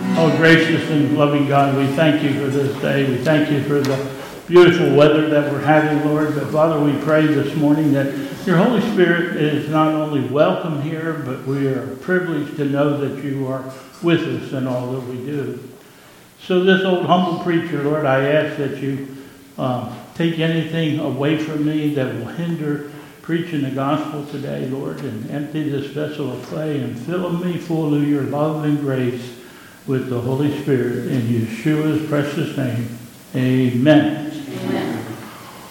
Oh, gracious and loving God, we thank you for this day. We thank you for the beautiful weather that we're having, Lord. But Father, we pray this morning that your Holy Spirit is not only welcome here, but we are privileged to know that you are with us in all that we do. So this old humble preacher, Lord, I ask that you take anything away from me that will hinder preaching the gospel today, Lord, and empty this vessel of clay and fill me full of your love and grace with the Holy Spirit in Yeshua's precious name. Amen.